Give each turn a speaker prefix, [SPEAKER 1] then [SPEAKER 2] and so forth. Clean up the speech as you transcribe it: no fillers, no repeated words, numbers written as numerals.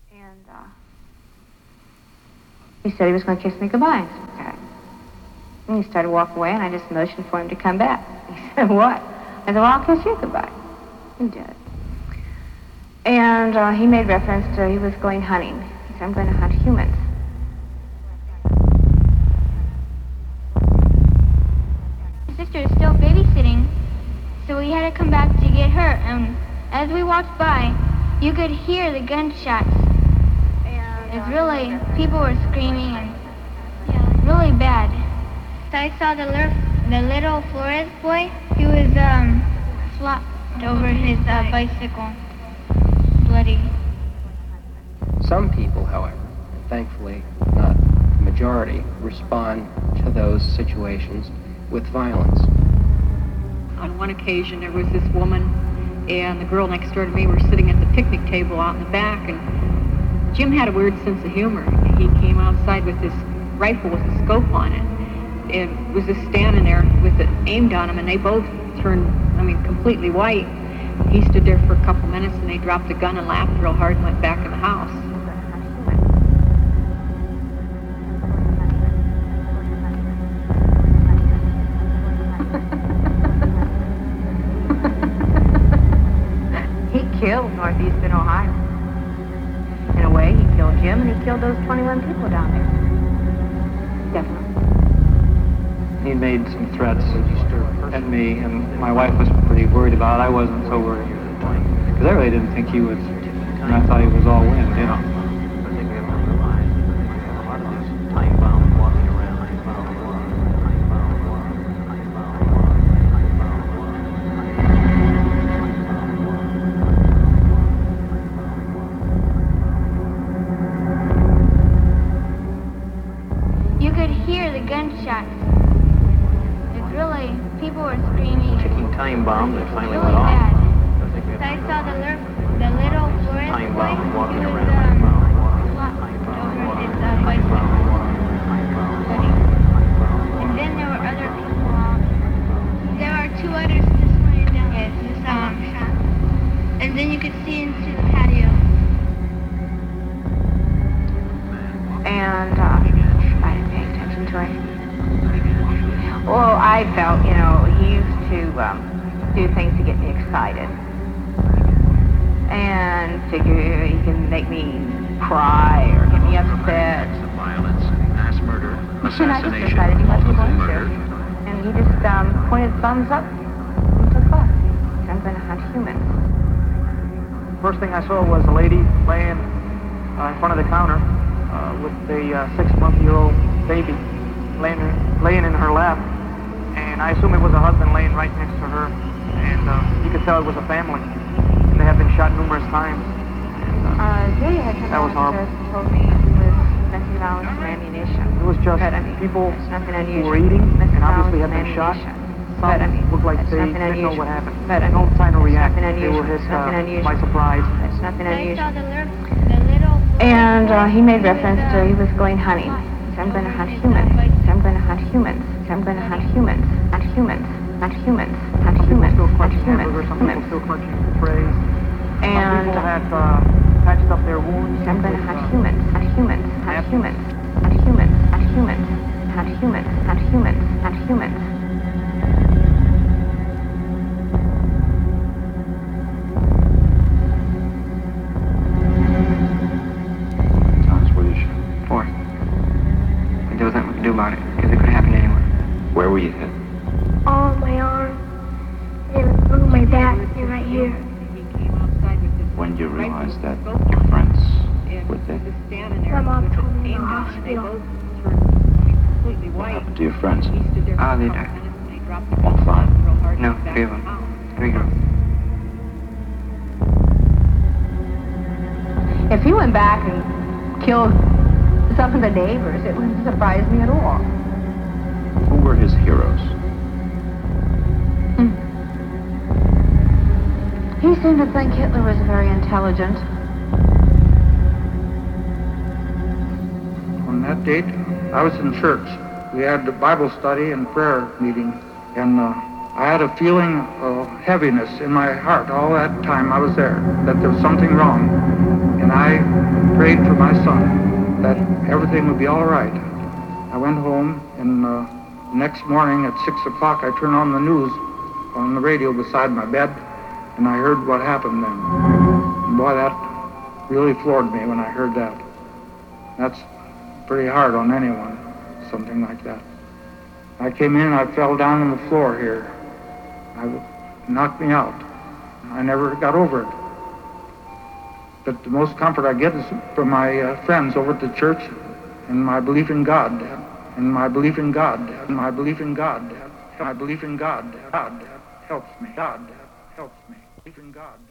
[SPEAKER 1] And he said he was going to kiss me goodbye. I said, okay. And he started to walk away, and I just motioned for him to come back. He said, what? I said, well, I'll kiss you goodbye. He did. And he made reference to he was going hunting. He said, I'm going to hunt humans.
[SPEAKER 2] My sister is still babysitting, so we had to come back to get her. And as we walked by, you could hear the gunshots. It's really, people were screaming and really bad. So I saw the little Flores boy. He was flopped over his bicycle, bloody.
[SPEAKER 3] Some people, however, and thankfully not the majority, respond to those situations with violence.
[SPEAKER 4] On one occasion, there was this woman and the girl next door to me were sitting at the picnic table out in the back, and Jim had a weird sense of humor. He came outside with this rifle with a scope on it and was just standing there with it aimed on him, and they both turned, completely white. He stood there for a couple minutes, and they dropped the gun and laughed real hard and went back in the house.
[SPEAKER 1] He killed northeastern Ohio. In a way, he killed Jim, and he killed those 21 people down there. Definitely.
[SPEAKER 5] He made some threats at me, and my wife was pretty worried about it. I wasn't so worried, because I really didn't think he was, and I thought he was all wind, you know.
[SPEAKER 2] You could hear the gunshots. It's really, people were screaming.
[SPEAKER 5] Ticking time bomb that finally
[SPEAKER 2] really
[SPEAKER 5] went off.
[SPEAKER 2] Bad. So I saw the little Flores
[SPEAKER 5] Time
[SPEAKER 2] boy.
[SPEAKER 5] bomb walking
[SPEAKER 2] He was
[SPEAKER 5] around.
[SPEAKER 2] flopped over his bicycle. And then there were other people. There are two others just laying down. Yes, just shot. And then you could see into the patio.
[SPEAKER 1] And I didn't pay attention to it. Well, I felt, he used to do things to get me excited. And figure he can make me cry or get me upset.
[SPEAKER 6] Violence, mass murder,
[SPEAKER 1] And I just
[SPEAKER 6] assassination,
[SPEAKER 1] decided he wasn't
[SPEAKER 6] multiple
[SPEAKER 1] going
[SPEAKER 6] murder.
[SPEAKER 1] to. And he just pointed thumbs up and took off. I'm going to hunt humans.
[SPEAKER 7] First thing I saw was a lady laying in front of the counter with a 6-month-old baby laying in her lap. And I assume it was a husband laying right next to her. And you could tell it was a family. And they had been shot numerous times.
[SPEAKER 1] Jay had come
[SPEAKER 7] That was
[SPEAKER 1] downstairs
[SPEAKER 7] horrible.
[SPEAKER 1] and told me he was messing around with some ammunition.
[SPEAKER 7] It was just
[SPEAKER 1] But,
[SPEAKER 7] people
[SPEAKER 1] it's nothing
[SPEAKER 7] who
[SPEAKER 1] unusual.
[SPEAKER 7] were eating
[SPEAKER 1] Messing
[SPEAKER 7] and
[SPEAKER 1] around
[SPEAKER 7] obviously
[SPEAKER 1] with
[SPEAKER 7] had been shot.
[SPEAKER 1] ammunition.
[SPEAKER 7] Some
[SPEAKER 1] But,
[SPEAKER 7] looked like
[SPEAKER 1] it's
[SPEAKER 7] they
[SPEAKER 1] nothing
[SPEAKER 7] didn't know
[SPEAKER 1] unusual.
[SPEAKER 7] what happened.
[SPEAKER 1] But,
[SPEAKER 7] No time to
[SPEAKER 1] it's
[SPEAKER 7] react.
[SPEAKER 1] nothing
[SPEAKER 7] They were
[SPEAKER 1] unusual.
[SPEAKER 7] hit
[SPEAKER 1] It's nothing unusual.
[SPEAKER 7] by surprise.
[SPEAKER 1] It's nothing
[SPEAKER 2] I
[SPEAKER 1] unusual.
[SPEAKER 2] saw the little
[SPEAKER 1] And he made reference to he
[SPEAKER 2] was
[SPEAKER 1] was going hunting. He said, I'm going to hunt humans. He said, I'm going to hunt humans. He said, I'm going to hunt humans. Hunt humans. Hunt humans. Hunt
[SPEAKER 7] Some people
[SPEAKER 1] humans.
[SPEAKER 7] still
[SPEAKER 1] Hunt
[SPEAKER 7] clutching
[SPEAKER 1] humans.
[SPEAKER 7] hamburgers. Some people still clutching trays. Some
[SPEAKER 1] And
[SPEAKER 7] people had patched up their wounds.
[SPEAKER 1] I'm going to hunt humans. Hunt humans. Hunt humans. Hunt humans. Hunt humans. Hunt humans. Hunt humans. Hunt humans.
[SPEAKER 3] Thomas, what is you? 4. And there was nothing we could do about it, because it could have happened anywhere.
[SPEAKER 6] Where were you hit?
[SPEAKER 8] On my arm, and on my back, and right here.
[SPEAKER 4] He came outside with this
[SPEAKER 6] When did you
[SPEAKER 4] rifle
[SPEAKER 6] realize
[SPEAKER 4] with
[SPEAKER 6] that
[SPEAKER 4] a scope
[SPEAKER 6] your
[SPEAKER 4] on it,
[SPEAKER 6] friends
[SPEAKER 4] and
[SPEAKER 6] were dead?
[SPEAKER 4] just standing there
[SPEAKER 8] My mom
[SPEAKER 4] with it
[SPEAKER 8] told me in
[SPEAKER 4] aimed
[SPEAKER 8] the
[SPEAKER 4] on him, and they
[SPEAKER 8] hospital.
[SPEAKER 4] both turned completely
[SPEAKER 6] What
[SPEAKER 4] white.
[SPEAKER 6] happened to your friends?
[SPEAKER 4] He stood there for
[SPEAKER 3] Ah,
[SPEAKER 4] a
[SPEAKER 3] they
[SPEAKER 4] couple
[SPEAKER 3] died.
[SPEAKER 4] minutes, and they dropped the
[SPEAKER 6] On
[SPEAKER 4] gun
[SPEAKER 6] fire?
[SPEAKER 4] real hard and
[SPEAKER 3] No,
[SPEAKER 4] went back
[SPEAKER 3] 3
[SPEAKER 4] in
[SPEAKER 3] of
[SPEAKER 4] the
[SPEAKER 3] them.
[SPEAKER 4] house.
[SPEAKER 3] 3 girls.
[SPEAKER 1] If he went back and killed some of the neighbors, it wouldn't surprise me at all.
[SPEAKER 6] Who were his heroes?
[SPEAKER 1] He seemed to think Hitler was very intelligent.
[SPEAKER 7] On that date, I was in church. We had the Bible study and prayer meeting, and
[SPEAKER 9] I had a feeling of heaviness in my heart all that time I was there, that there was something wrong. And I prayed for my son, that everything would be all right. I went home, and the next morning at 6 o'clock, I turned on the news on the radio beside my bed, and I heard what happened then. And boy, that really floored me when I heard that. That's pretty hard on anyone, something like that. I came in, I fell down on the floor here. It knocked me out. I never got over it. But the most comfort I get is from my friends over at the church, and my belief in God, Dad. And my belief in God, Dad. And my belief in God, Dad. My belief in God, Dad. God, Dad, helps me. God, Dad, helps me. Belief in God.